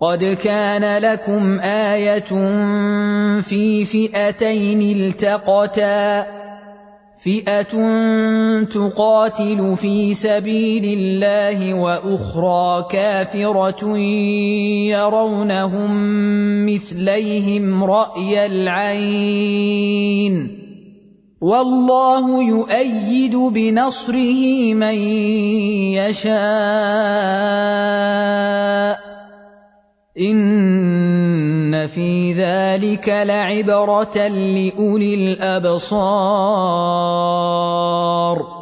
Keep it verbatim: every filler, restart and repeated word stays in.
قد كان لكم آية في فئتين التقتا فئة تقاتل في سبيل الله وأخرى كافرة يرونهم مثليهم رأي العين والله يؤيد بنصره من يشاء إن في ذلك لعبرة لأولي الأبصار